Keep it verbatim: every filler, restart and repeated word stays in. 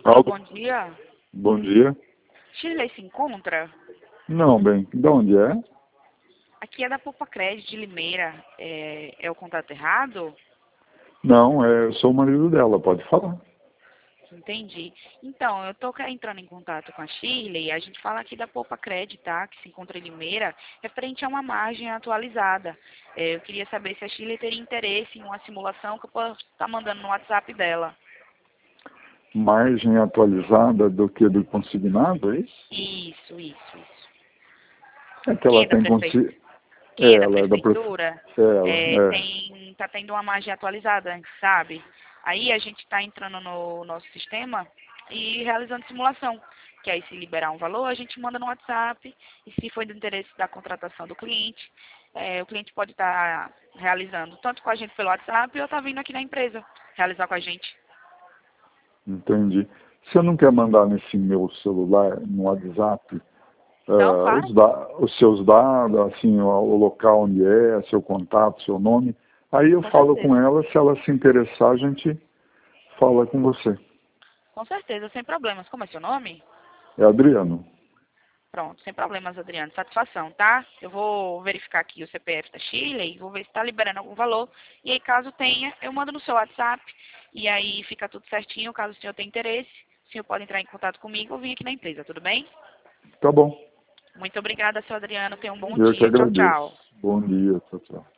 Alô, Bom dia. bom dia. Shirley se encontra? Não, bem, de onde é? Aqui é da Poupa Crédito de Limeira. É, é o contato errado? Não, é, eu sou o marido dela, pode falar. Entendi. Então, eu estou entrando em contato com a Shirley. A gente fala aqui da Poupa Crédito, tá? Que se encontra em Limeira, referente a uma margem atualizada. É, eu queria saber se a Shirley teria interesse em uma simulação que eu posso estar mandando no WhatsApp dela. Margem atualizada do que do consignado, é isso? Isso, isso, isso. É que Que ela é da tem prefeitura? consi... É, Que é da ela é da prefe... prefeitura? Ela, É, é. tem, tá tendo uma margem atualizada, sabe? Aí a gente está entrando no nosso sistema e realizando simulação. Que aí se liberar um valor, a gente manda no WhatsApp e se for do interesse da contratação do cliente, é, o cliente pode estar realizando tanto com a gente pelo WhatsApp ou estar vindo aqui na empresa realizar com a gente. Entendi. Você não quer mandar nesse meu celular, no WhatsApp, Não, ah, claro, os, da... os seus dados, assim, o, o local onde é, seu contato, seu nome? Aí eu com falo com certeza. ela, se ela se interessar, a gente fala com você. Com certeza, sem problemas. Como é seu nome? É Adriano. Pronto, sem problemas, Adriano. Satisfação, tá? Eu vou verificar aqui o C P F da Chile, vou ver se está liberando algum valor. E aí, caso tenha, eu mando no seu WhatsApp. E aí fica tudo certinho. Caso o senhor tenha interesse, o senhor pode entrar em contato comigo ou vir aqui na empresa, tudo bem? Tá bom. Muito obrigada, seu Adriano. Tenha um bom Eu que dia. Tchau, agradeço. tchau. Bom dia, tchau, tchau.